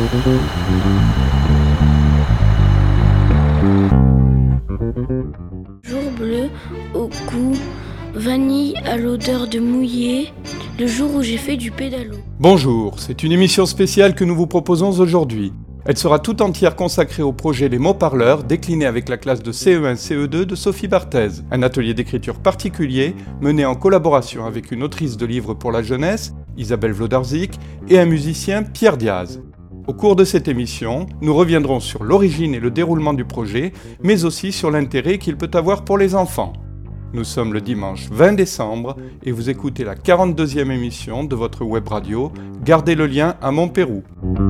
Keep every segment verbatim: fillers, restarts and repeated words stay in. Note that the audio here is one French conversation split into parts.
Jour bleu au goût vanille à l'odeur de mouillé, le jour où j'ai fait du pédalo. Bonjour, c'est une émission spéciale que nous vous proposons aujourd'hui. Elle sera tout entière consacrée au projet Les mots parleurs, décliné avec la classe de C E un C E deux de Sophie Barthez, un atelier d'écriture particulier mené en collaboration avec une autrice de livres pour la jeunesse, Isabelle Wlodarczyk, et un musicien, Pierre Diaz. Au cours de cette émission, nous reviendrons sur l'origine et le déroulement du projet, mais aussi sur l'intérêt qu'il peut avoir pour les enfants. Nous sommes le dimanche vingt décembre et vous écoutez la quarante-deuxième émission de votre web radio Gardez le lien à Montpérou.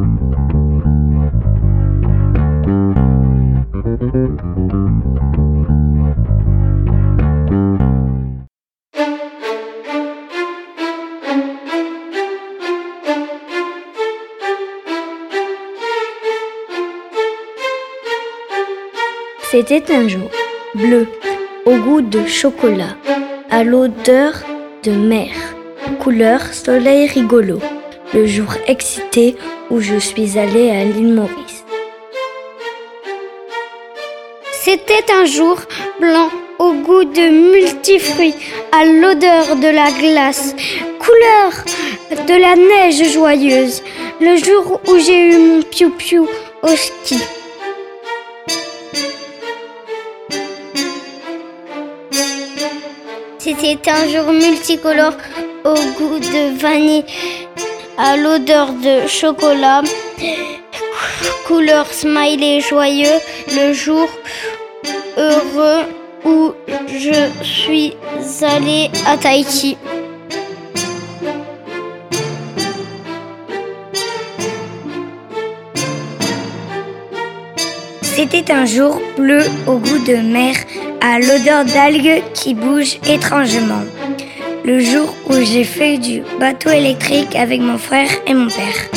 C'était un jour bleu, au goût de chocolat, à l'odeur de mer, couleur soleil rigolo, le jour excité où je suis allée à l'île Maurice. C'était un jour blanc, au goût de multifruits, à l'odeur de la glace, couleur de la neige joyeuse, le jour où j'ai eu mon piou-piou au ski. C'était un jour multicolore au goût de vanille, à l'odeur de chocolat, couleur smiley joyeux, le jour heureux où je suis allée à Tahiti. C'était un jour bleu au goût de mer, à l'odeur d'algues qui bougent étrangement. Le jour où j'ai fait du bateau électrique avec mon frère et mon père.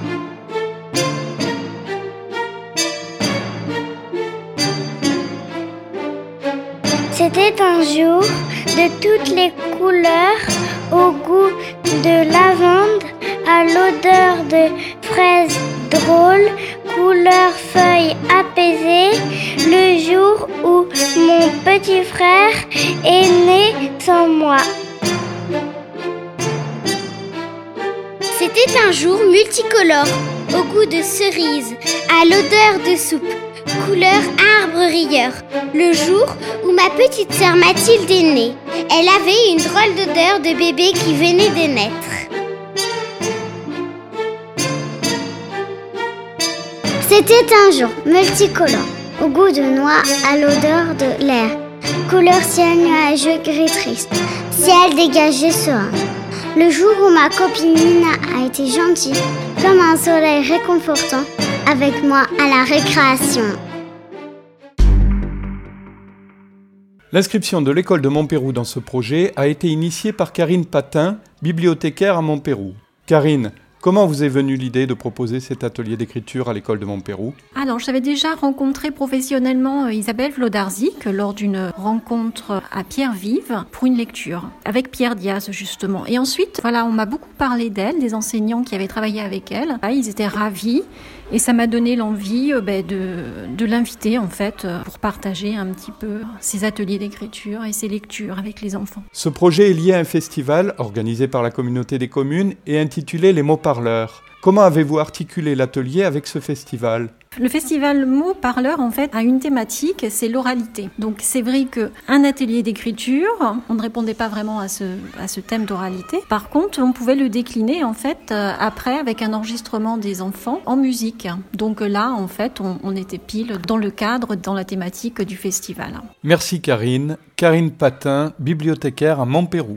C'était un jour de toutes les couleurs, au goût de lavande, à l'odeur de fraises drôles, couleur feuille apaisée, le jour où mon petit frère est né sans moi. C'était un jour multicolore, au goût de cerise, à l'odeur de soupe, couleur arbre rieur, le jour où ma petite sœur Mathilde est née. Elle avait une drôle d'odeur de bébé qui venait de naître. C'était un jour multicolore, au goût de noix, à l'odeur de l'air, couleur ciel nuageux gris triste, ciel dégagé serein. Le jour où ma copine Nina a été gentille, comme un soleil réconfortant, avec moi à la récréation. L'inscription de l'école de Montpérou dans ce projet a été initiée par Karine Patin, bibliothécaire à Montpérou. Karine, comment vous est venue l'idée de proposer cet atelier d'écriture à l'école de Montpérou ? Alors, j'avais déjà rencontré professionnellement Isabelle Wlodarczyk lors d'une rencontre à Pierre-Vive pour une lecture, avec Pierre Diaz justement. Et ensuite, voilà, on m'a beaucoup parlé d'elle, des enseignants qui avaient travaillé avec elle. Ils étaient ravis et ça m'a donné l'envie euh, ben, de, de l'inviter en fait pour partager un petit peu ses ateliers d'écriture et ses lectures avec les enfants. Ce projet est lié à un festival organisé par la communauté des communes et intitulé Les mots parleurs. Comment avez-vous articulé l'atelier avec ce festival ? Le festival Mots Parleurs, en fait, a une thématique, c'est l'oralité. Donc, c'est vrai qu'un atelier d'écriture, on ne répondait pas vraiment à ce, à ce thème d'oralité. Par contre, on pouvait le décliner, en fait, euh, après, avec un enregistrement des enfants en musique. Donc là, en fait, on, on était pile dans le cadre, dans la thématique du festival. Merci Karine. Karine Patin, bibliothécaire à Montpérou.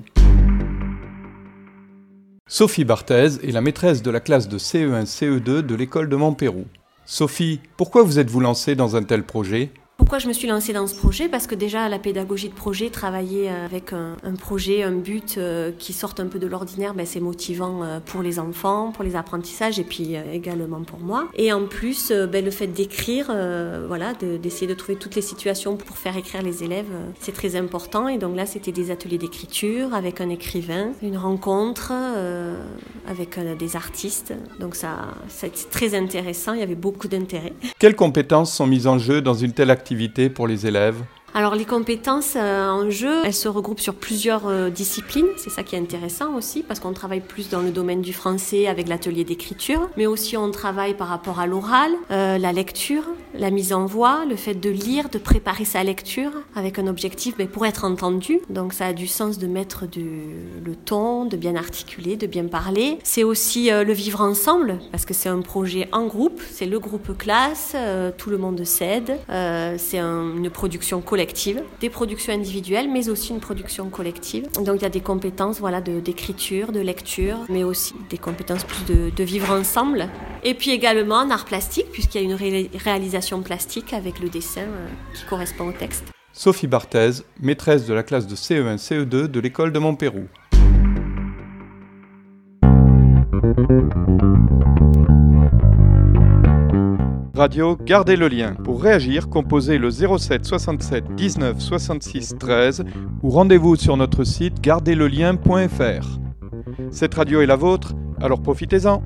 Sophie Barthez est la maîtresse de la classe de C E un C E deux de l'école de Montpérou. Sophie, pourquoi vous êtes-vous lancée dans un tel projet ? Pourquoi je me suis lancée dans ce projet ? Parce que déjà, la pédagogie de projet, travailler avec un, un projet, un but euh, qui sorte un peu de l'ordinaire, ben, c'est motivant euh, pour les enfants, pour les apprentissages et puis euh, également pour moi. Et en plus, euh, ben, le fait d'écrire, euh, voilà, de, d'essayer de trouver toutes les situations pour faire écrire les élèves, euh, c'est très important. Et donc là, c'était des ateliers d'écriture avec un écrivain, une rencontre euh, avec euh, des artistes. Donc ça, c'est très intéressant, il y avait beaucoup d'intérêt. Quelles compétences sont mises en jeu dans une telle activité pour les élèves ? Alors les compétences euh, en jeu, elles se regroupent sur plusieurs euh, disciplines, c'est ça qui est intéressant aussi, parce qu'on travaille plus dans le domaine du français avec l'atelier d'écriture, mais aussi on travaille par rapport à l'oral, euh, la lecture, la mise en voix, le fait de lire, de préparer sa lecture avec un objectif mais pour être entendu, donc ça a du sens de mettre du, le ton, de bien articuler, de bien parler. C'est aussi euh, le vivre ensemble, parce que c'est un projet en groupe, c'est le groupe classe, euh, tout le monde s'aide, euh, c'est un, une production collective, des productions individuelles, mais aussi une production collective. Donc il y a des compétences voilà, de, d'écriture, de lecture, mais aussi des compétences plus de, de vivre ensemble. Et puis également en art plastique, puisqu'il y a une ré- réalisation plastique avec le dessin euh, qui correspond au texte. Sophie Barthez, maîtresse de la classe de C E un C E deux de l'école de Montpérou. Radio, gardez le lien. Pour réagir, composez le zéro sept soixante-sept dix-neuf soixante-six treize ou rendez-vous sur notre site gardez le lien point f r. Cette radio est la vôtre, alors profitez-en.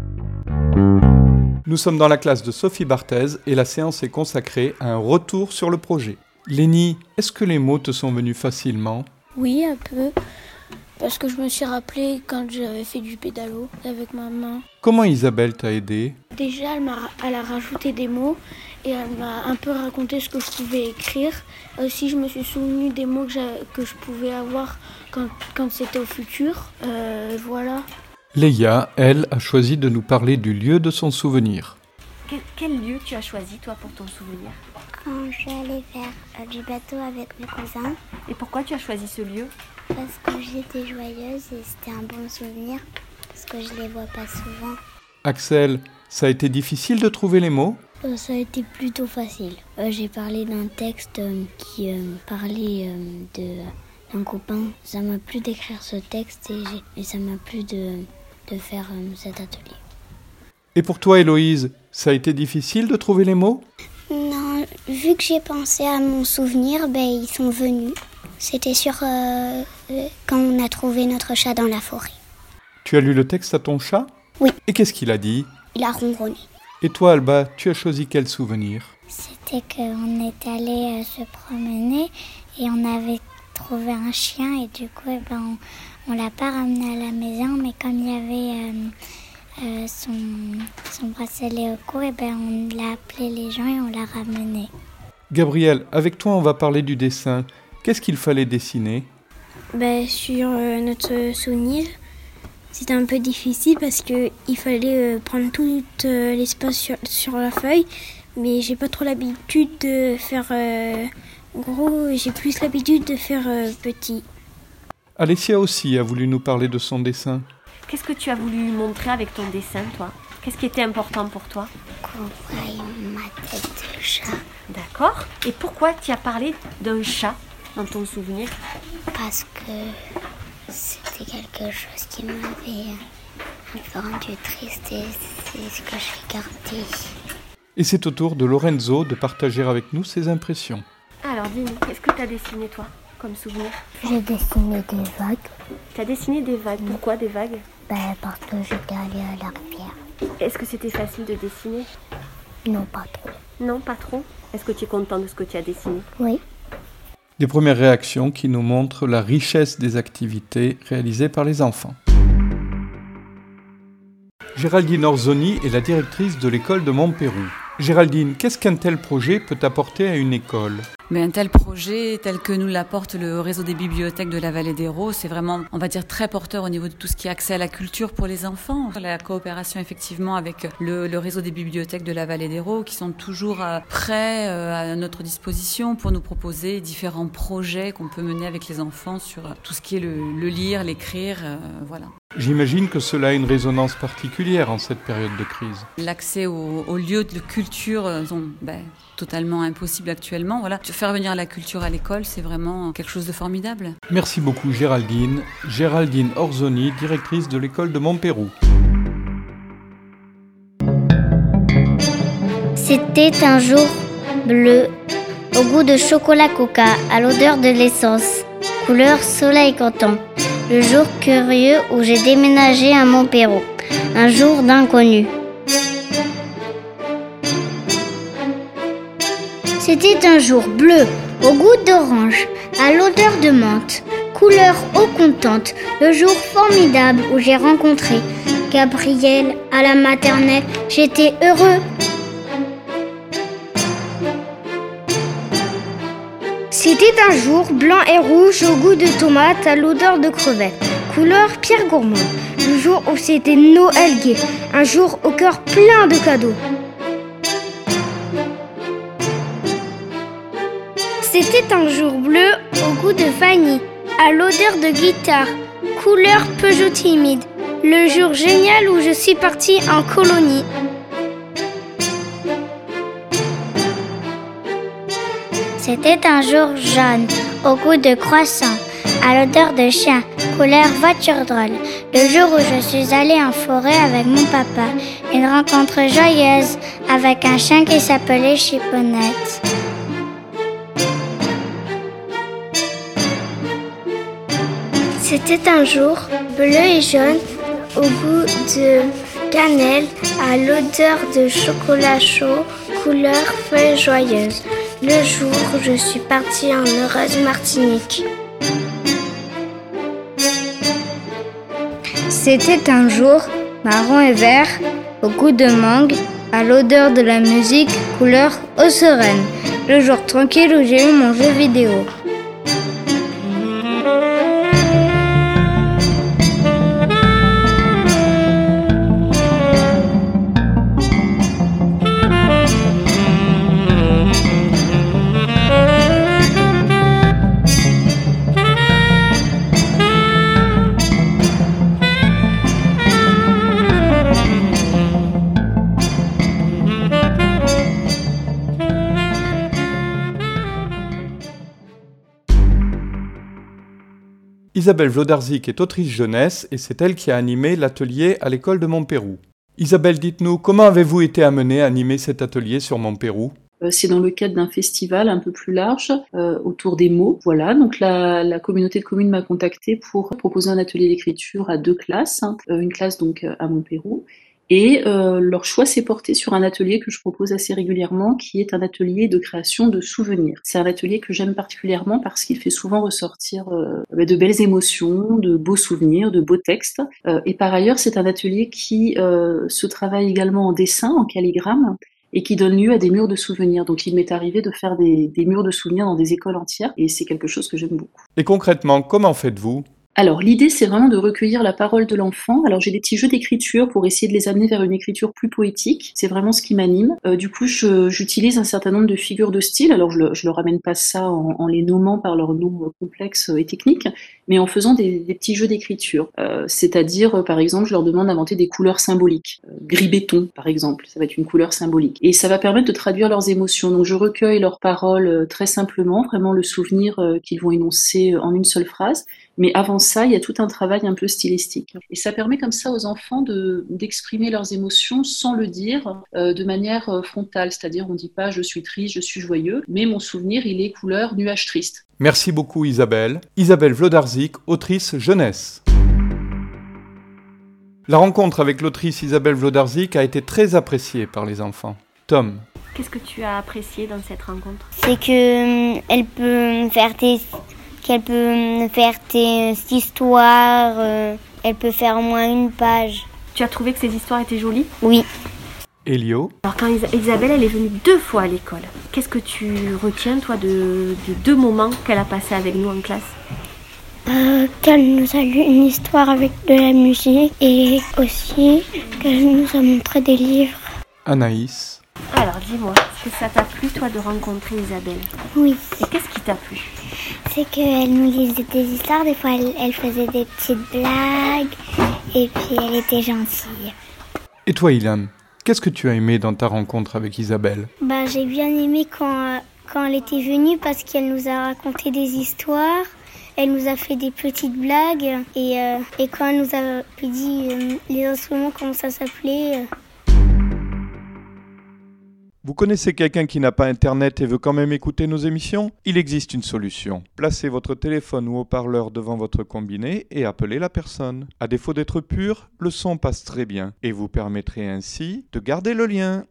Nous sommes dans la classe de Sophie Barthez et la séance est consacrée à un retour sur le projet. Lénie, est-ce que les mots te sont venus facilement ? Oui, un peu. Parce que je me suis rappelé quand j'avais fait du pédalo avec ma main. Comment Isabelle t'a aidé ? Déjà, elle, m'a, elle a rajouté des mots et elle m'a un peu raconté ce que je pouvais écrire. Aussi, je me suis souvenu des mots que, que je pouvais avoir quand, quand c'était au futur. Euh, voilà. Léa, elle, a choisi de nous parler du lieu de son souvenir. Quel, quel lieu tu as choisi, toi, pour ton souvenir ? Quand je suis allée faire euh, du bateau avec mes cousins. Et pourquoi tu as choisi ce lieu ? Parce que j'étais joyeuse et c'était un bon souvenir. Parce que je les vois pas souvent. Axel, ça a été difficile de trouver les mots ? euh, Ça a été plutôt facile. Euh, j'ai parlé d'un texte euh, qui euh, parlait euh, de, d'un copain. Ça m'a plu d'écrire ce texte et, j'ai, et ça m'a plu de, de faire euh, cet atelier. Et pour toi, Héloïse, ça a été difficile de trouver les mots ? Non, vu que j'ai pensé à mon souvenir, ben, ils sont venus. C'était sur euh, quand on a trouvé notre chat dans la forêt. Tu as lu le texte à ton chat ? Oui. Et qu'est-ce qu'il a dit ? Il a ronronné. Et toi, Alba, tu as choisi quel souvenir ? C'était qu'on est allé euh, se promener et on avait trouvé un chien et du coup, eh ben, on, on l'a pas ramené à la maison, mais comme il y avait euh, euh, son, son bracelet au cou, eh ben, on l'a appelé les gens et on l'a ramené. Gabriel, avec toi, on va parler du dessin. Qu'est-ce qu'il fallait dessiner ? Ben, sur euh, notre souvenir, c'était un peu difficile parce qu'il fallait euh, prendre tout euh, l'espace sur, sur la feuille. Mais j'ai pas trop l'habitude de faire euh, gros, j'ai plus l'habitude de faire euh, petit. Alessia aussi a voulu nous parler de son dessin. Qu'est-ce que tu as voulu montrer avec ton dessin, toi ? Qu'est-ce qui était important pour toi ? Qu'on voit ma tête de chat. D'accord. Et pourquoi tu as parlé d'un chat dans ton souvenir ? Parce que c'était quelque chose qui m'avait un peu rendu triste et c'est ce que je vais garder. Et c'est au tour de Lorenzo de partager avec nous ses impressions. Alors dis-nous, qu'est-ce que tu as dessiné toi comme souvenir ? J'ai dessiné des vagues. Tu as dessiné des vagues. Pourquoi des vagues ? Ben, parce que j'étais allée à la rivière. Est-ce que c'était facile de dessiner ? Non, pas trop. Non, pas trop. Est-ce que tu es content de ce que tu as dessiné ? Oui. Des premières réactions qui nous montrent la richesse des activités réalisées par les enfants. Géraldine Orzoni est la directrice de l'école de Montpérou. Géraldine, qu'est-ce qu'un tel projet peut apporter à une école ? Mais un tel projet, tel que nous l'apporte le réseau des bibliothèques de la Vallée d'Hérault, c'est vraiment, on va dire, très porteur au niveau de tout ce qui est accès à la culture pour les enfants. La coopération, effectivement, avec le, le réseau des bibliothèques de la Vallée d'Hérault, qui sont toujours prêts à notre disposition pour nous proposer différents projets qu'on peut mener avec les enfants sur tout ce qui est le, le lire, l'écrire, euh, voilà. J'imagine que cela a une résonance particulière en cette période de crise. L'accès aux, aux lieux de culture sont ben, totalement impossibles actuellement. Voilà. Faire venir la culture à l'école, c'est vraiment quelque chose de formidable. Merci beaucoup Géraldine. Géraldine Orzoni, directrice de l'école de Montpérou. C'était un jour bleu, au goût de chocolat coca, à l'odeur de l'essence, couleur soleil canton. Le jour curieux où j'ai déménagé à Montpérou, un jour d'inconnu. C'était un jour bleu, au goût d'orange, à l'odeur de menthe, couleur eau contente, le jour formidable où j'ai rencontré Gabriel à la maternelle, j'étais heureux. C'était un jour blanc et rouge au goût de tomate à l'odeur de crevettes, couleur Pierre Gourmand, le jour où c'était Noël gai, un jour au cœur plein de cadeaux. C'était un jour bleu au goût de vanille, à l'odeur de guitare, couleur Peugeot timide, le jour génial où je suis partie en colonie. C'était un jour jaune, au goût de croissant, à l'odeur de chien, couleur voiture drôle. Le jour où je suis allée en forêt avec mon papa, une rencontre joyeuse avec un chien qui s'appelait Chiponnette. C'était un jour bleu et jaune, au goût de cannelle, à l'odeur de chocolat chaud, couleur feuille joyeuse. Le jour où je suis partie en heureuse Martinique. C'était un jour marron et vert, au goût de mangue, à l'odeur de la musique, couleur eau sereine. Le jour tranquille où j'ai eu mon jeu vidéo. Isabelle Wlodarczyk est autrice jeunesse et c'est elle qui a animé l'atelier à l'école de Montpérou. Isabelle, dites-nous, comment avez-vous été amenée à animer cet atelier sur Montpérou ? C'est dans le cadre d'un festival un peu plus large euh, autour des mots. Voilà, donc la, la communauté de communes m'a contactée pour proposer un atelier d'écriture à deux classes, hein, une classe donc à Montpérou. Et euh, leur choix s'est porté sur un atelier que je propose assez régulièrement, qui est un atelier de création de souvenirs. C'est un atelier que j'aime particulièrement parce qu'il fait souvent ressortir euh, de belles émotions, de beaux souvenirs, de beaux textes. Euh, et par ailleurs, c'est un atelier qui euh, se travaille également en dessin, en calligramme, et qui donne lieu à des murs de souvenirs. Donc il m'est arrivé de faire des, des murs de souvenirs dans des écoles entières, et c'est quelque chose que j'aime beaucoup. Et concrètement, comment faites-vous ? Alors l'idée c'est vraiment de recueillir la parole de l'enfant. Alors j'ai des petits jeux d'écriture pour essayer de les amener vers une écriture plus poétique. C'est vraiment ce qui m'anime. Euh, du coup je, j'utilise un certain nombre de figures de style. Alors je, le, je leur amène pas ça en, en les nommant par leur nom complexe et technique, mais en faisant des, des petits jeux d'écriture. Euh, c'est-à-dire euh, par exemple je leur demande d'inventer des couleurs symboliques. Euh, gris béton par exemple, ça va être une couleur symbolique. Et ça va permettre de traduire leurs émotions. Donc je recueille leurs paroles euh, très simplement, vraiment le souvenir euh, qu'ils vont énoncer en une seule phrase. Mais avant ça, il y a tout un travail un peu stylistique. Et ça permet comme ça aux enfants de, d'exprimer leurs émotions sans le dire, euh, de manière euh, frontale. C'est-à-dire, on ne dit pas « je suis triste, je suis joyeux », mais mon souvenir, il est couleur nuage triste. Merci beaucoup Isabelle. Isabelle Wlodarczyk, autrice jeunesse. La rencontre avec l'autrice Isabelle Wlodarczyk a été très appréciée par les enfants. Tom. Qu'est-ce que tu as apprécié dans cette rencontre ? C'est que euh, elle peut faire des... qu'elle peut faire des histoires, euh, elle peut faire au moins une page. Tu as trouvé que ces histoires étaient jolies ? Oui. Elio. Alors quand Is- Isabelle, elle est venue deux fois à l'école, qu'est-ce que tu retiens, toi, de, de deux moments qu'elle a passés avec nous en classe ? euh, Qu'elle nous a lu une histoire avec de la musique et aussi qu'elle nous a montré des livres. Anaïs. Alors dis-moi, est-ce que ça t'a plu, toi, de rencontrer Isabelle ? Oui. Et qu'est-ce qui t'a plu ? C'est qu'elle nous lisait des histoires, des fois elle, elle faisait des petites blagues et puis elle était gentille. Et toi, Ilham, qu'est-ce que tu as aimé dans ta rencontre avec Isabelle ? Bah, j'ai bien aimé quand, quand elle était venue parce qu'elle nous a raconté des histoires. Elle nous a fait des petites blagues et, euh, et quand elle nous a dit euh, les instruments, comment ça s'appelait. Euh... Vous connaissez quelqu'un qui n'a pas Internet et veut quand même écouter nos émissions ? Il existe une solution. Placez votre téléphone ou haut-parleur devant votre combiné et appelez la personne. À défaut d'être pur, le son passe très bien et vous permettrez ainsi de garder le lien.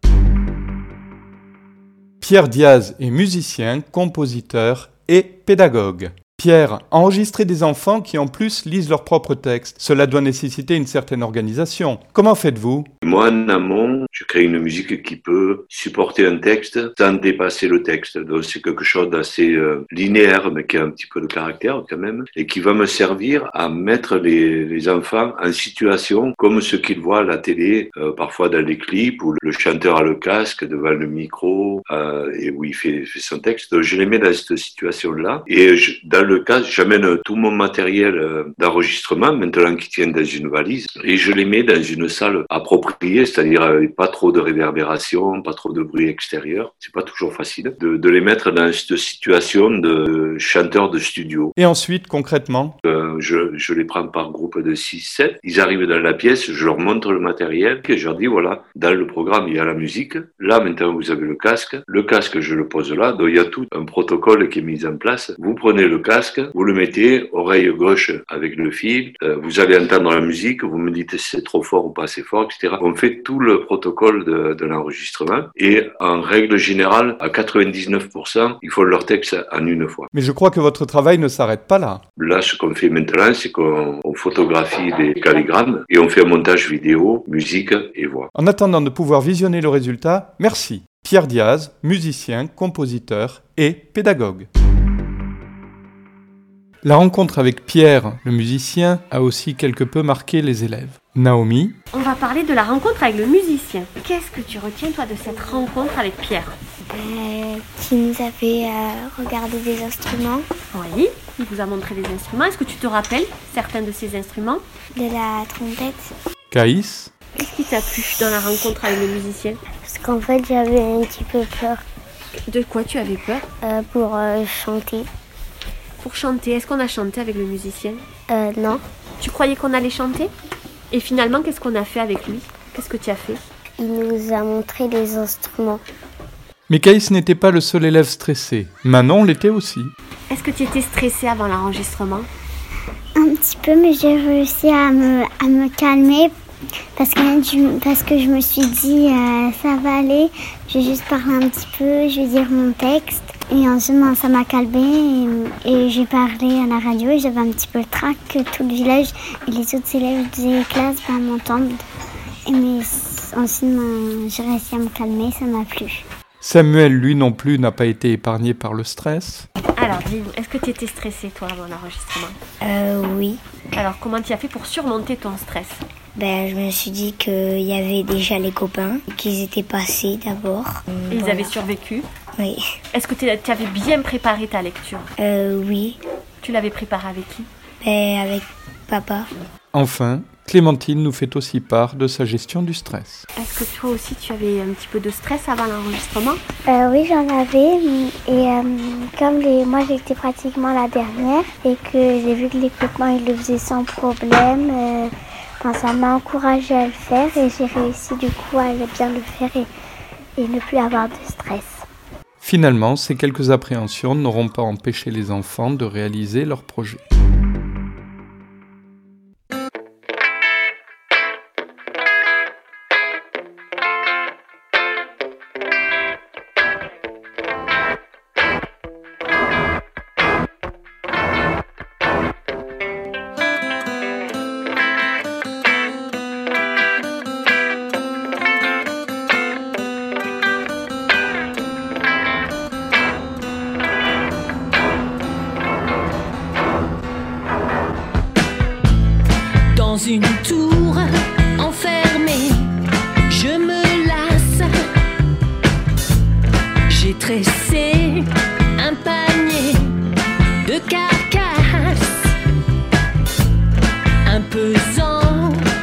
Pierre Diaz est musicien, compositeur et pédagogue. Pierre, enregistrer des enfants qui en plus lisent leurs propres textes, cela doit nécessiter une certaine organisation. Comment faites-vous ? Moi, en amont, je crée une musique qui peut supporter un texte sans dépasser le texte. Donc c'est quelque chose d'assez euh, linéaire, mais qui a un petit peu de caractère quand même, et qui va me servir à mettre les, les enfants en situation comme ce qu'ils voient à la télé, euh, parfois dans les clips, où le chanteur a le casque devant le micro, euh, et où il fait, fait son texte. Donc je les mets dans cette situation-là, et je, dans le cas, j'amène tout mon matériel d'enregistrement, maintenant qui tient dans une valise, et je les mets dans une salle appropriée, c'est-à-dire avec pas trop de réverbération, pas trop de bruit extérieur. C'est pas toujours facile de, de les mettre dans cette situation de chanteur de studio. Et ensuite, concrètement euh, je, je les prends par groupe de six sept. Ils arrivent dans la pièce, je leur montre le matériel, et je leur dis, voilà, dans le programme, il y a la musique. Là, maintenant, vous avez le casque. Le casque, je le pose là. Donc, il y a tout un protocole qui est mis en place. Vous prenez le casque, vous le mettez oreille gauche avec le fil, euh, vous allez entendre la musique, vous me dites si c'est trop fort ou pas assez fort, et cetera. On fait tout le protocole de, de l'enregistrement et en règle générale, à quatre-vingt-dix-neuf pour cent, ils font leur texte en une fois. Mais je crois que votre travail ne s'arrête pas là. Là, ce qu'on fait maintenant, c'est qu'on on photographie des calligrammes et on fait un montage vidéo, musique et voix. En attendant de pouvoir visionner le résultat, merci. Pierre Diaz, musicien, compositeur et pédagogue. La rencontre avec Pierre, le musicien, a aussi quelque peu marqué les élèves. Naomi. On va parler de la rencontre avec le musicien. Qu'est-ce que tu retiens, toi, de cette rencontre avec Pierre ? euh, Qui nous a fait euh, regarder des instruments. Oui, il vous a montré des instruments. Est-ce que tu te rappelles certains de ces instruments ? De la trompette. Caïs. Qu'est-ce qui t'a plu dans la rencontre avec le musicien ? Parce qu'en fait, j'avais un petit peu peur. De quoi tu avais peur ? euh, Pour euh, chanter. Pour chanter, est-ce qu'on a chanté avec le musicien ? Euh, non. Tu croyais qu'on allait chanter ? Et finalement, qu'est-ce qu'on a fait avec lui ? Qu'est-ce que tu as fait ? Il nous a montré les instruments. Mais Caïs n'était pas le seul élève stressé. Manon l'était aussi. Est-ce que tu étais stressée avant l'enregistrement ? Un petit peu, mais j'ai réussi à me, à me calmer parce que, je, parce que je me suis dit euh, ça va aller, je vais juste parler un petit peu, je vais dire mon texte. Et ensuite, ça m'a calmée et, et j'ai parlé à la radio et j'avais un petit peu le trac que tout le village et les autres élèves des classes ben, m'entendent. Et mais ensuite, ben, j'ai réussi à me calmer, ça m'a plu. Samuel, lui non plus, n'a pas été épargné par le stress. Alors, dis-nous, est-ce que tu étais stressée, toi, avant l'enregistrement ? Euh, oui. Alors, comment tu as fait pour surmonter ton stress ? Ben, je me suis dit qu'il y avait déjà les copains, qu'ils étaient passés d'abord. Et ils voilà. avaient survécu ? Oui. Est-ce que tu avais bien préparé ta lecture ? Euh, oui. Tu l'avais préparée avec qui ? Ben, avec papa. Enfin, Clémentine nous fait aussi part de sa gestion du stress. Est-ce que toi aussi tu avais un petit peu de stress avant l'enregistrement ? euh, Oui, j'en avais. Et euh, comme les... moi j'étais pratiquement la dernière et que j'ai vu que l'équipement il le faisait sans problème, euh, ben, ça m'a encouragée à le faire et j'ai réussi du coup à bien le faire et, et ne plus avoir de stress. Finalement, ces quelques appréhensions n'auront pas empêché les enfants de réaliser leur projet. Dans une tour enfermée, je me lasse. J'ai tressé un panier de carcasses, un pesant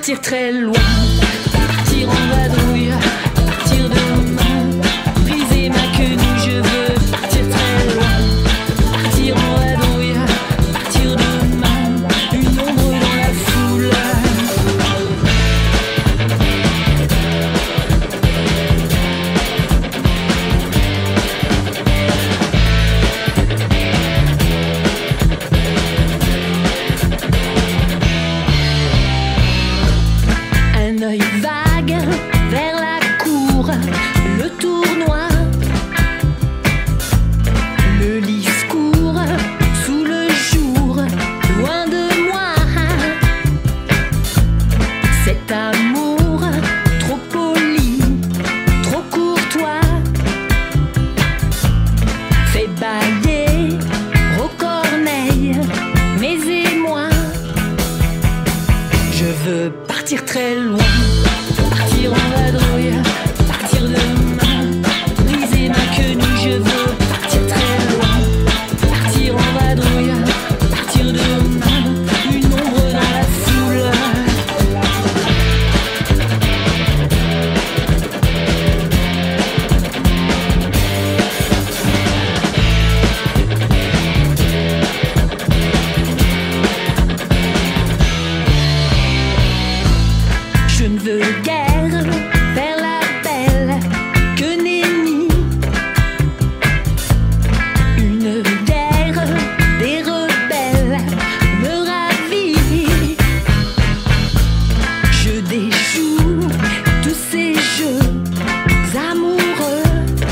partir très loin, partir en vadrouille, partir demain, briser ma quenouille, je veux partir très loin, partir en vadrouille, partir demain, une ombre dans la foule. Un œil vague vers la cour, le tournoi, le discours sous le jour, loin de moi. Cet amour trop poli, trop courtois, fait bailler Rocorneille, mes émois. Je veux partir très loin, partir en vadrouille, partir demain, briser ma quenouille, je veux partir très loin, partir en vadrouille, partir demain, une ombre dans la foule. Je ne veux guère faire la belle que nenni, une guerre des rebelles me ravit. Je déjoue tous ces jeux amoureux,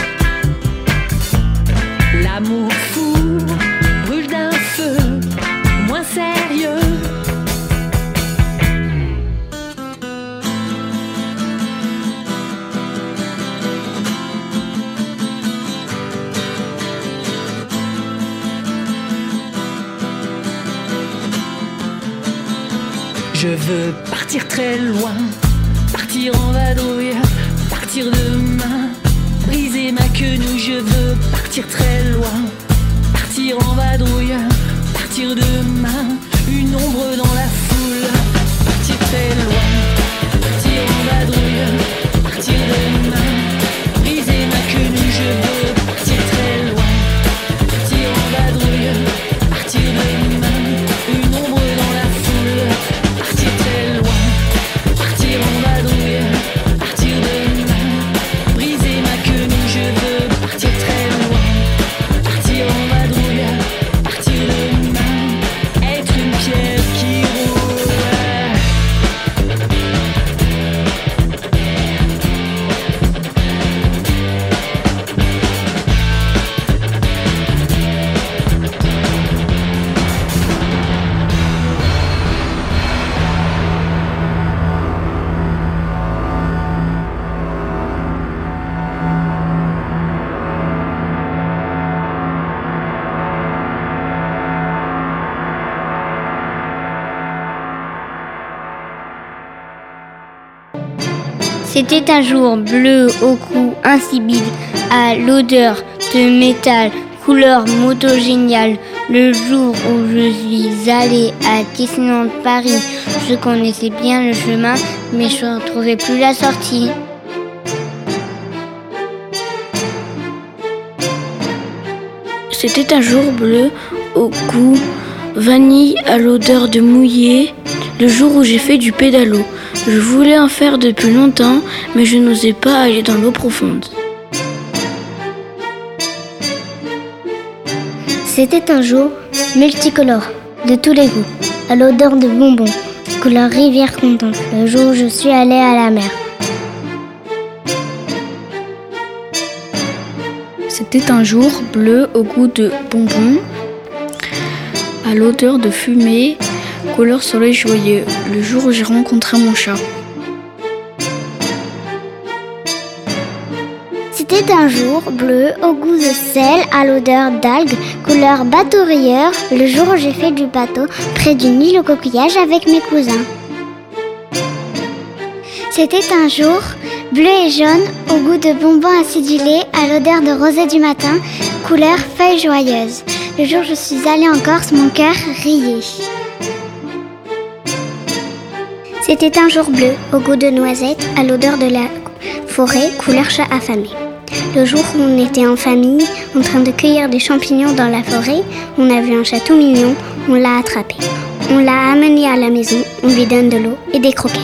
l'amour fou brûle d'un feu moins sérieux. Je veux partir très loin, partir en vadrouille, partir demain, briser ma quenouille, je veux partir très loin, partir en vadrouille, partir demain, une ombre dans la foule, partir très loin, partir en vadrouille, partir demain, briser ma quenouille, je veux partir très loin, partir en vadrouille, partir demain, une ombre dans la foule. Partir très loin, partir en vadrouille, partir demain, briser ma quenouille, je veux partir très loin, partir en vadrouille, partir demain, être une pierre qui roule. C'était un jour bleu au cou, insipide, à l'odeur de métal, couleur moto géniale. Le jour où je suis allée à Disneyland Paris, je connaissais bien le chemin, mais je ne trouvais plus la sortie. C'était un jour bleu au goût vanille à l'odeur de mouillé, le jour où j'ai fait du pédalo. Je voulais en faire depuis longtemps, mais je n'osais pas aller dans l'eau profonde. C'était un jour multicolore, de tous les goûts, à l'odeur de bonbons, couleur rivière contente, le jour où je suis allée à la mer. C'était un jour bleu au goût de bonbons, à l'odeur de fumée, couleur soleil joyeux, le jour où j'ai rencontré mon chat. C'était un jour bleu au goût de sel, à l'odeur d'algues, couleur bateau rieur, le jour où j'ai fait du bateau près d'une île au coquillage avec mes cousins. C'était un jour bleu et jaune au goût de bonbons acidulés, à l'odeur de rosée du matin, couleur feuille joyeuse. Le jour où je suis allée en Corse, mon cœur riait. C'était un jour bleu, au goût de noisettes, à l'odeur de la forêt, couleur chat affamé. Le jour où on était en famille, en train de cueillir des champignons dans la forêt, on a vu un chat tout mignon, on l'a attrapé. On l'a amené à la maison, on lui donne de l'eau et des croquettes.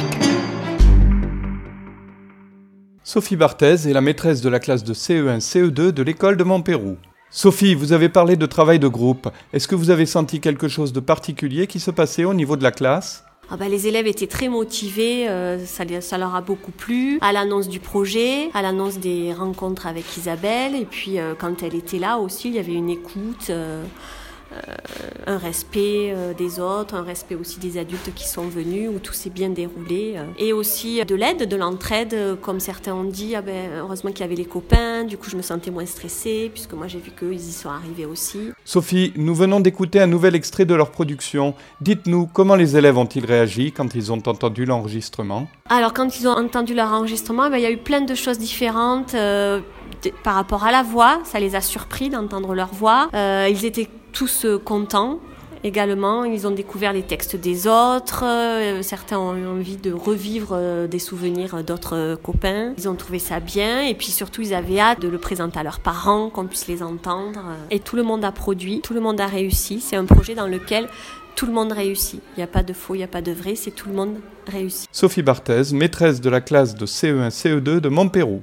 Sophie Barthez est la maîtresse de la classe de C E un C E deux de l'école de Montpérou. Sophie, vous avez parlé de travail de groupe. Est-ce que vous avez senti quelque chose de particulier qui se passait au niveau de la classe ? Ah bah, les élèves étaient très motivés, euh, ça, ça leur a beaucoup plu. À l'annonce du projet, à l'annonce des rencontres avec Isabelle, et puis euh, quand elle était là aussi, il y avait une écoute, euh, euh, un respect euh, des autres, un respect aussi des adultes qui sont venus, où tout s'est bien déroulé. Euh, et aussi de l'aide, de l'entraide, euh, comme certains ont dit, ah ben, heureusement qu'il y avait les copains, du coup je me sentais moins stressée, puisque moi j'ai vu qu'eux ils y sont arrivés aussi. Sophie, nous venons d'écouter un nouvel extrait de leur production. Dites-nous, comment les élèves ont-ils réagi quand ils ont entendu l'enregistrement ? Alors quand ils ont entendu leur enregistrement, ben, il y a eu plein de choses différentes euh, de, par rapport à la voix, ça les a surpris d'entendre leur voix. Euh, ils étaient tous euh, contents. Également, ils ont découvert les textes des autres, euh, certains ont eu envie de revivre euh, des souvenirs d'autres euh, copains. Ils ont trouvé ça bien et puis surtout ils avaient hâte de le présenter à leurs parents, qu'on puisse les entendre. Et tout le monde a produit, tout le monde a réussi. C'est un projet dans lequel tout le monde réussit. Il n'y a pas de faux, il n'y a pas de vrai, c'est tout le monde réussit. Sophie Barthez, maîtresse de la classe de C E un C E deux de Montpérou.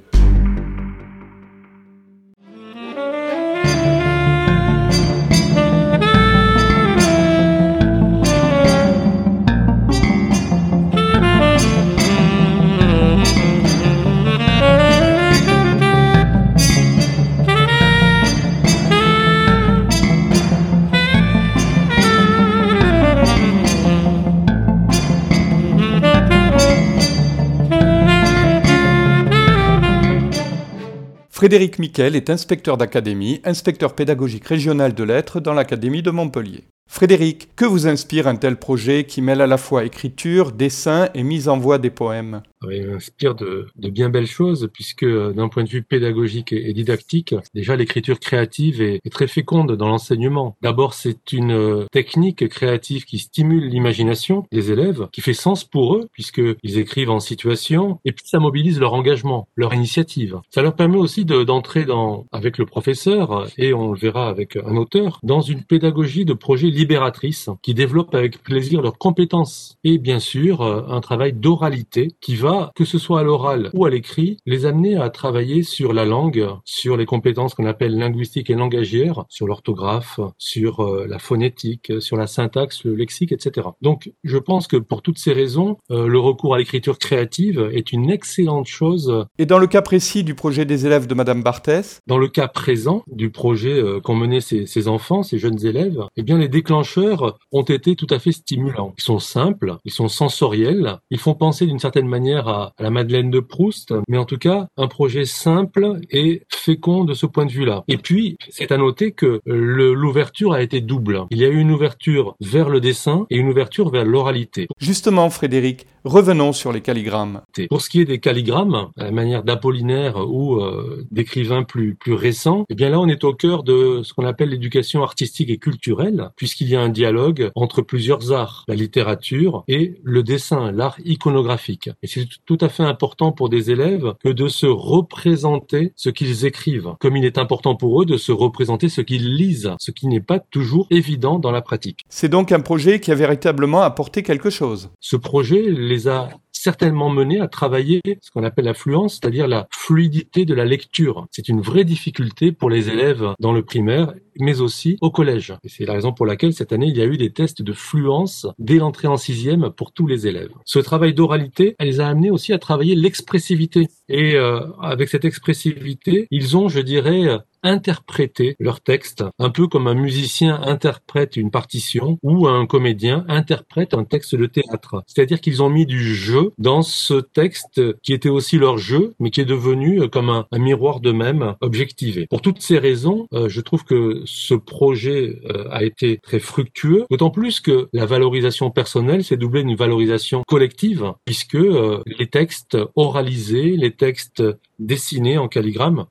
Frédéric Miquel est inspecteur d'académie, inspecteur pédagogique régional de lettres dans l'Académie de Montpellier. Frédéric, que vous inspire un tel projet qui mêle à la fois écriture, dessin et mise en voix des poèmes ? Il m'inspire de, de bien belles choses puisque d'un point de vue pédagogique et, et didactique, déjà l'écriture créative est, est très féconde dans l'enseignement. D'abord, c'est une technique créative qui stimule l'imagination des élèves, qui fait sens pour eux puisqu'ils écrivent en situation et puis ça mobilise leur engagement, leur initiative. Ça leur permet aussi de, d'entrer dans, avec le professeur et on le verra avec un auteur, dans une pédagogie de projet libératrice qui développe avec plaisir leurs compétences et bien sûr un travail d'oralité qui va, que ce soit à l'oral ou à l'écrit, les amener à travailler sur la langue, sur les compétences qu'on appelle linguistiques et langagières, sur l'orthographe, sur euh, la phonétique, sur la syntaxe, le lexique, et cetera. Donc, je pense que pour toutes ces raisons, euh, le recours à l'écriture créative est une excellente chose. Et dans le cas précis du projet des élèves de Madame Barthez ? Dans le cas présent du projet euh, qu'ont mené ces, ces enfants, ces jeunes élèves, eh bien, les déclencheurs ont été tout à fait stimulants. Ils sont simples, ils sont sensoriels, ils font penser d'une certaine manière à la Madeleine de Proust, mais en tout cas, un projet simple et fécond de ce point de vue-là. Et puis, c'est à noter que le, l'ouverture a été double. Il y a eu une ouverture vers le dessin et une ouverture vers l'oralité. Justement, Frédéric, revenons sur les calligrammes. Pour ce qui est des calligrammes, à la manière d'Apollinaire ou euh, d'écrivains plus, plus récents, eh bien là, on est au cœur de ce qu'on appelle l'éducation artistique et culturelle, puisqu'il y a un dialogue entre plusieurs arts, la littérature et le dessin, l'art iconographique. Et c'est tout à fait important pour des élèves que de se représenter ce qu'ils écrivent, comme il est important pour eux de se représenter ce qu'ils lisent, ce qui n'est pas toujours évident dans la pratique. C'est donc un projet qui a véritablement apporté quelque chose. Ce projet les a certainement menés à travailler ce qu'on appelle la fluence, c'est-à-dire la fluidité de la lecture. C'est une vraie difficulté pour les élèves dans le primaire, mais aussi au collège. Et c'est la raison pour laquelle cette année, il y a eu des tests de fluence dès l'entrée en sixième pour tous les élèves. Ce travail d'oralité, elle les a amenés aussi à travailler l'expressivité. Et euh, avec cette expressivité, ils ont, je dirais, interpréter leur texte, un peu comme un musicien interprète une partition ou un comédien interprète un texte de théâtre. C'est-à-dire qu'ils ont mis du jeu dans ce texte qui était aussi leur jeu, mais qui est devenu comme un, un miroir d'eux-mêmes objectivé. Pour toutes ces raisons, euh, je trouve que ce projet euh, a été très fructueux, d'autant plus que la valorisation personnelle s'est doublée d'une valorisation collective, puisque euh, les textes oralisés, les textes dessinés en calligramme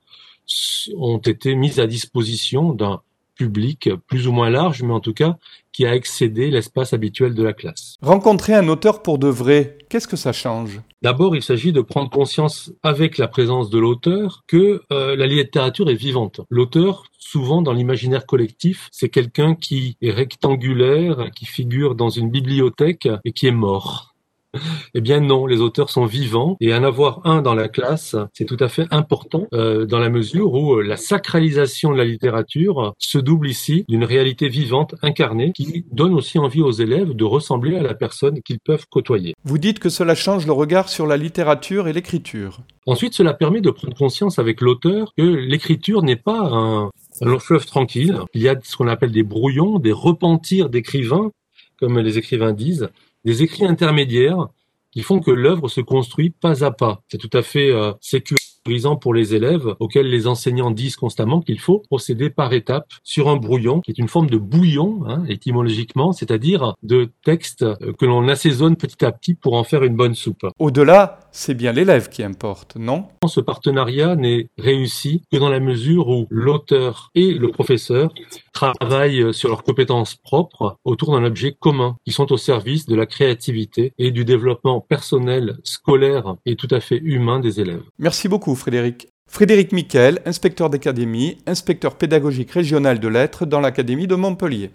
ont été mis à disposition d'un public plus ou moins large, mais en tout cas qui a excédé l'espace habituel de la classe. Rencontrer un auteur pour de vrai, Qu'est-ce que ça change ? D'abord, il s'agit de prendre conscience avec la présence de l'auteur que euh, la littérature est vivante. L'auteur, souvent dans l'imaginaire collectif, c'est quelqu'un qui est rectangulaire, qui figure dans une bibliothèque et qui est mort. Eh bien non, les auteurs sont vivants et en avoir un dans la classe, c'est tout à fait important euh, dans la mesure où euh, la sacralisation de la littérature se double ici d'une réalité vivante, incarnée, qui donne aussi envie aux élèves de ressembler à la personne qu'ils peuvent côtoyer. Vous dites que cela change le regard sur la littérature et l'écriture. Ensuite, cela permet de prendre conscience avec l'auteur que l'écriture n'est pas un, un long fleuve tranquille. Il y a ce qu'on appelle des brouillons, des repentirs d'écrivains, comme les écrivains disent, des écrits intermédiaires qui font que l'œuvre se construit pas à pas. C'est tout à fait euh, sécurisant pour les élèves auxquels les enseignants disent constamment qu'il faut procéder par étapes sur un brouillon qui est une forme de bouillon, hein, étymologiquement, c'est-à-dire de texte que l'on assaisonne petit à petit pour en faire une bonne soupe. Au-delà, c'est bien l'élève qui importe, non ? Ce partenariat n'est réussi que dans la mesure où l'auteur et le professeur travaillent sur leurs compétences propres autour d'un objet commun, qui sont au service de la créativité et du développement personnel, scolaire et tout à fait humain des élèves. Merci beaucoup Frédéric. Frédéric Miquel, inspecteur d'académie, inspecteur pédagogique régional de lettres dans l'Académie de Montpellier.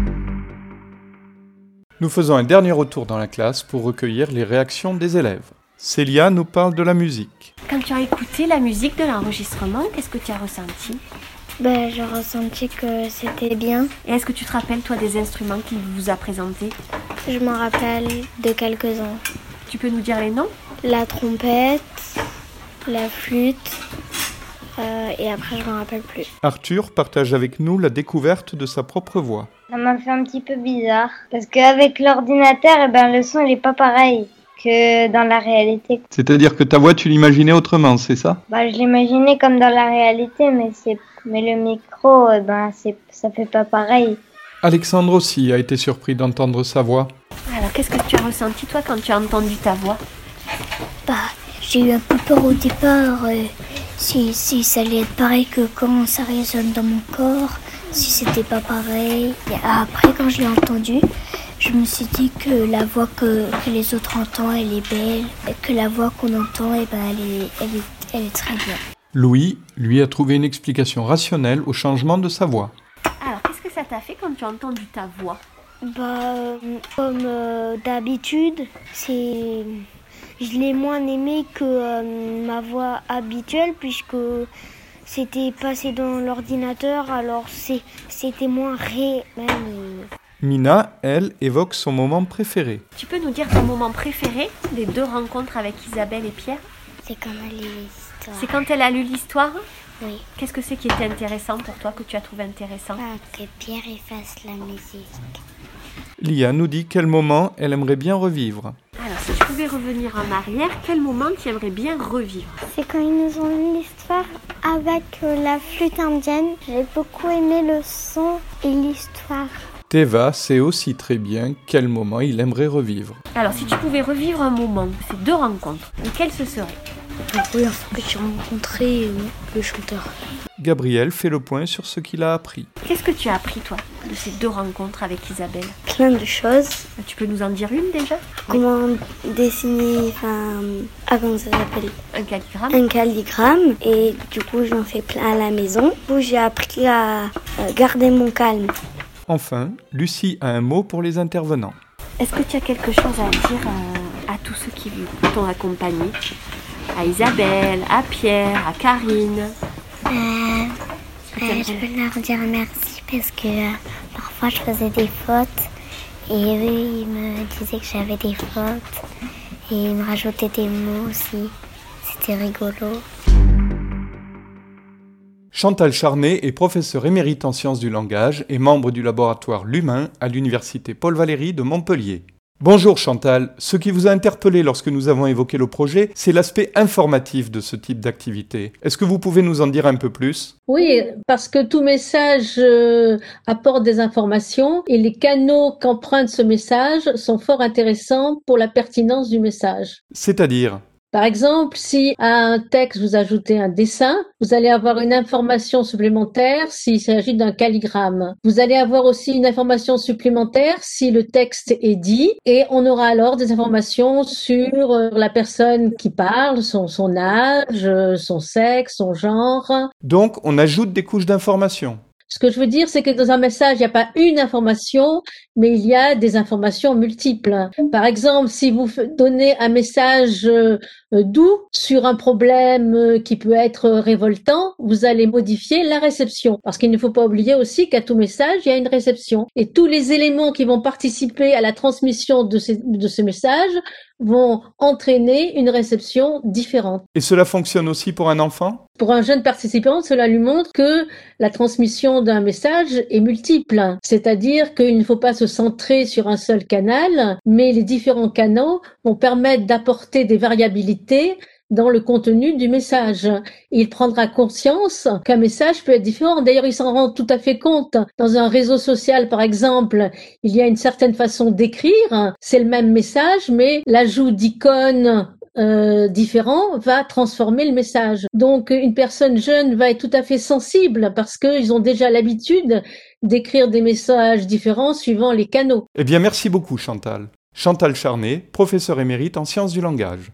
Nous faisons un dernier retour dans la classe pour recueillir les réactions des élèves. Célia nous parle de la musique. Quand tu as écouté la musique de l'enregistrement, qu'est-ce que tu as ressenti ? Ben, j'ai ressenti que c'était bien. Et est-ce que tu te rappelles, toi, des instruments qu'il vous a présentés ? Je m'en rappelle de quelques-uns. Tu peux nous dire les noms ? La trompette, la flûte, euh, et après je m'en rappelle plus. Arthur partage avec nous la découverte de sa propre voix. Ça m'a fait un petit peu bizarre, parce qu'avec l'ordinateur, eh ben, le son il est pas pareil que dans la réalité. C'est-à-dire que ta voix, tu l'imaginais autrement, c'est ça ? Bah, je l'imaginais comme dans la réalité, mais c'est mais le micro, eh ben, c'est ça fait pas pareil. Alexandre aussi a été surpris d'entendre sa voix. Alors, qu'est-ce que tu as ressenti, toi, quand tu as entendu ta voix ? Bah, j'ai eu un peu peur au départ, euh, si, si ça allait être pareil que comment ça résonne dans mon corps, si c'était pas pareil. Et après, quand je l'ai entendu, je me suis dit que la voix que, que les autres entendent, elle est belle, et que la voix qu'on entend, eh ben, elle, est, elle, est, elle est très bien. Louis, lui, a trouvé une explication rationnelle au changement de sa voix. Alors, qu'est-ce que ça t'a fait quand tu as entendu ta voix ? Bah, euh, comme euh, d'habitude, c'est... je l'ai moins aimé que euh, ma voix habituelle, puisque c'était passé dans l'ordinateur, alors c'est, c'était moins réel. Mina, elle, évoque son moment préféré. Tu peux nous dire ton moment préféré des deux rencontres avec Isabelle et Pierre ? C'est quand elle a lu l'histoire. C'est quand elle a lu l'histoire ? Oui. Qu'est-ce que c'est qui était intéressant pour toi, que tu as trouvé intéressant ? Ah, que Pierre efface la musique. Lia nous dit quel moment elle aimerait bien revivre. Alors, si tu pouvais revenir en arrière, quel moment tu aimerais bien revivre ? C'est quand ils nous ont lu l'histoire avec euh, la flûte indienne. J'ai beaucoup aimé le son et l'histoire. Teva sait aussi très bien quel moment il aimerait revivre. Alors, si tu pouvais revivre un moment, ces deux rencontres, lequel ce serait ? La première fois que j'ai rencontré euh, le chanteur. Gabriel fait le point sur ce qu'il a appris. Qu'est-ce que tu as appris, toi, de ces deux rencontres avec Isabelle ? Plein de choses. Tu peux nous en dire une, déjà ? Comment dessiner, enfin, ah, comment ça s'appelle ? Un calligramme. Un calligramme. Et du coup, j'en fais plein à la maison. Du coup, j'ai appris à euh, garder mon calme. Enfin, Lucie a un mot pour les intervenants. Est-ce que tu as quelque chose à dire à, à tous ceux qui t'ont accompagné ? À Isabelle, à Pierre, à Karine ? Euh, euh, je veux leur dire merci parce que euh, parfois je faisais des fautes et eux ils me disaient que j'avais des fautes et ils me rajoutaient des mots aussi. C'était rigolo. Chantal Charnet est professeure émérite en sciences du langage et membre du laboratoire L'Humain à l'université Paul Valéry de Montpellier. Bonjour Chantal, ce qui vous a interpellé lorsque nous avons évoqué le projet, c'est l'aspect informatif de ce type d'activité. Est-ce que vous pouvez nous en dire un peu plus ? Oui, parce que tout message euh, apporte des informations et les canaux qu'emprunte ce message sont fort intéressants pour la pertinence du message. C'est-à-dire ? Par exemple, si à un texte vous ajoutez un dessin, vous allez avoir une information supplémentaire s'il s'agit d'un calligramme. Vous allez avoir aussi une information supplémentaire si le texte est dit, et on aura alors des informations sur la personne qui parle, son, son âge, son sexe, son genre. Donc, on ajoute des couches d'informations. Ce que je veux dire, c'est que dans un message, il n'y a pas une information, mais il y a des informations multiples. Par exemple, si vous donnez un message euh, doux sur un problème euh, qui peut être révoltant, vous allez modifier la réception. Parce qu'il ne faut pas oublier aussi qu'à tout message, il y a une réception. Et tous les éléments qui vont participer à la transmission de, ces, de ce message vont entraîner une réception différente. Et cela fonctionne aussi pour un enfant ? Pour un jeune participant, cela lui montre que la transmission d'un message est multiple. C'est-à-dire qu'il ne faut pas se centrer sur un seul canal, mais les différents canaux vont permettre d'apporter des variabilités dans le contenu du message. Il prendra conscience qu'un message peut être différent. D'ailleurs, il s'en rend tout à fait compte. Dans un réseau social, par exemple, il y a une certaine façon d'écrire. C'est le même message, mais l'ajout d'icônes Euh, différent va transformer le message. Donc une personne jeune va être tout à fait sensible parce qu'ils ont déjà l'habitude d'écrire des messages différents suivant les canaux. Eh bien merci beaucoup Chantal. Chantal Charnet, professeure émérite en sciences du langage.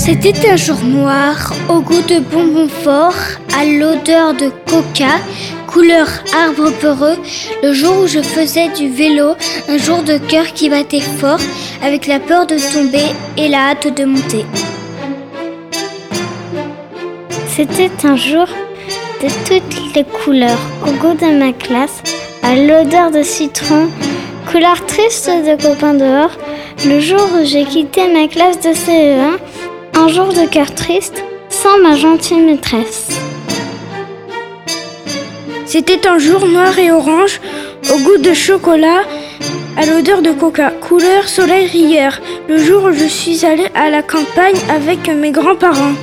C'était un jour noir, au goût de bonbons forts, à l'odeur de coca, couleur arbre peureux, le jour où je faisais du vélo, un jour de cœur qui battait fort, avec la peur de tomber et la hâte de monter. C'était un jour de toutes les couleurs, au goût de ma classe, à l'odeur de citron, couleur triste de copains dehors, le jour où j'ai quitté ma classe de C E un, un jour de cœur triste, sans ma gentille maîtresse. C'était un jour noir et orange, au goût de chocolat, à l'odeur de coca, couleur soleil rieur, le jour où je suis allée à la campagne avec mes grands-parents.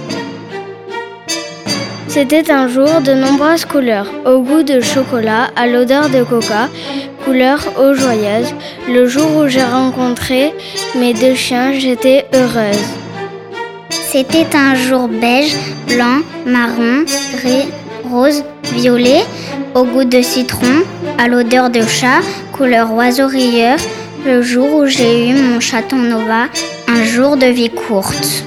C'était un jour de nombreuses couleurs, au goût de chocolat, à l'odeur de coca, couleur eau joyeuse, le jour où j'ai rencontré mes deux chiens, j'étais heureuse. C'était un jour beige, blanc, marron, gris, rose, violet, au goût de citron, à l'odeur de chat, couleur oiseau rieur, le jour où j'ai eu mon chaton Nova, un jour de vie courte.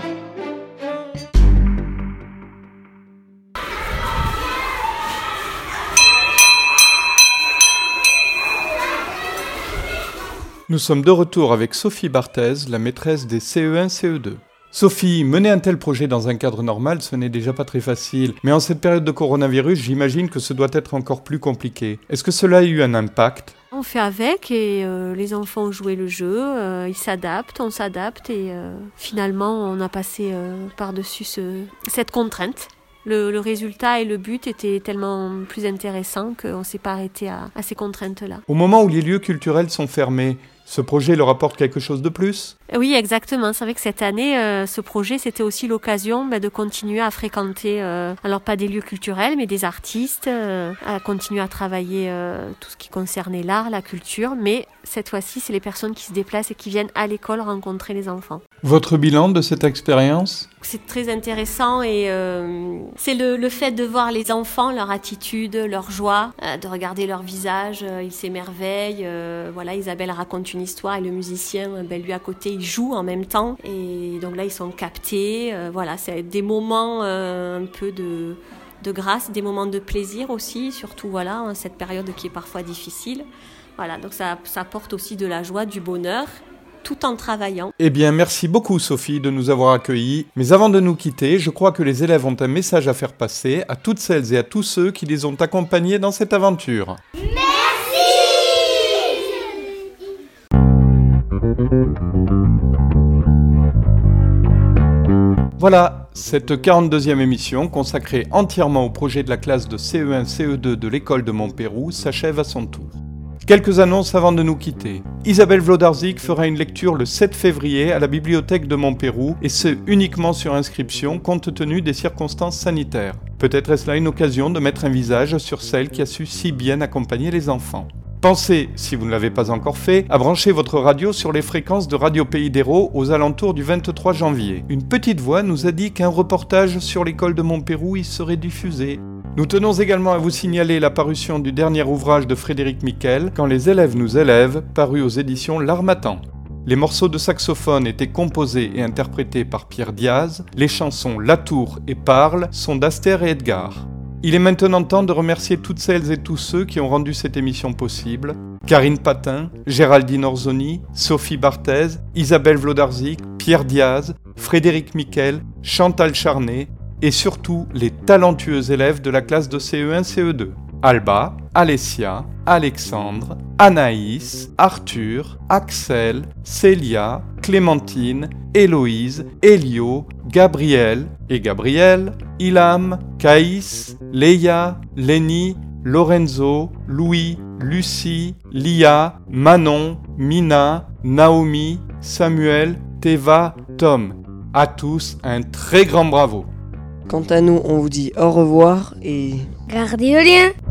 Nous sommes de retour avec Sophie Barthez, la maîtresse des C E un C E deux. Sophie, mener un tel projet dans un cadre normal, ce n'est déjà pas très facile. Mais en cette période de coronavirus, j'imagine que ce doit être encore plus compliqué. Est-ce que cela a eu un impact ? On fait avec et euh, les enfants ont joué le jeu, euh, ils s'adaptent, on s'adapte et euh, finalement on a passé euh, par-dessus ce, cette contrainte. Le, le résultat et le but étaient tellement plus intéressants qu'on ne s'est pas arrêté à, à ces contraintes-là. Au moment où les lieux culturels sont fermés, ce projet leur apporte quelque chose de plus ? Oui, exactement. C'est vrai que cette année, euh, ce projet, c'était aussi l'occasion bah, de continuer à fréquenter, euh, alors pas des lieux culturels, mais des artistes, euh, à continuer à travailler euh, tout ce qui concernait l'art, la culture. Mais cette fois-ci, c'est les personnes qui se déplacent et qui viennent à l'école rencontrer les enfants. Votre bilan de cette expérience ? C'est très intéressant et euh, c'est le, le fait de voir les enfants, leur attitude, leur joie, euh, de regarder leur visage, euh, ils s'émerveillent. Euh, voilà, Isabelle raconte une histoire et le musicien, ben, lui à côté, il joue en même temps. Et donc là, ils sont captés. Euh, voilà, c'est des moments euh, un peu de, de grâce, des moments de plaisir aussi, surtout voilà, en cette période qui est parfois difficile. Voilà, donc ça, ça apporte aussi de la joie, du bonheur, tout en travaillant. Eh bien, merci beaucoup Sophie de nous avoir accueillis. Mais avant de nous quitter, je crois que les élèves ont un message à faire passer à toutes celles et à tous ceux qui les ont accompagnés dans cette aventure. Merci ! Voilà, cette quarante-deuxième émission consacrée entièrement au projet de la classe de C E un C E deux de l'école de Montpérou s'achève à son tour. Quelques annonces avant de nous quitter. Isabelle Wlodarczyk fera une lecture le sept février à la bibliothèque de Montpérou et ce uniquement sur inscription compte tenu des circonstances sanitaires. Peut-être est-ce là une occasion de mettre un visage sur celle qui a su si bien accompagner les enfants. Pensez, si vous ne l'avez pas encore fait, à brancher votre radio sur les fréquences de Radio Pays d'Hérault aux alentours du vingt-trois janvier. Une petite voix nous a dit qu'un reportage sur l'école de Montpérou y serait diffusé. Nous tenons également à vous signaler la parution du dernier ouvrage de Frédéric Miquel, Quand les élèves nous élèvent, paru aux éditions L'Harmattan. Les morceaux de saxophone étaient composés et interprétés par Pierre Diaz, les chansons La Tour et Parle sont d'Aster et Edgar. Il est maintenant temps de remercier toutes celles et tous ceux qui ont rendu cette émission possible. Karine Patin, Géraldine Orzoni, Sophie Barthez, Isabelle Wlodarczyk, Pierre Diaz, Frédéric Miquel, Chantal Charnet et surtout les talentueux élèves de la classe de C E un C E deux. Alba, Alessia, Alexandre, Anaïs, Arthur, Axel, Célia, Clémentine, Héloïse, Elio, Gabriel et Gabriel, Ilham, Caïs, Léa, Lénie, Lorenzo, Louis, Lucie, Lia, Manon, Mina, Naomi, Samuel, Teva, Tom. À tous, un très grand bravo. Quant à nous, on vous dit au revoir et... Gardez le lien!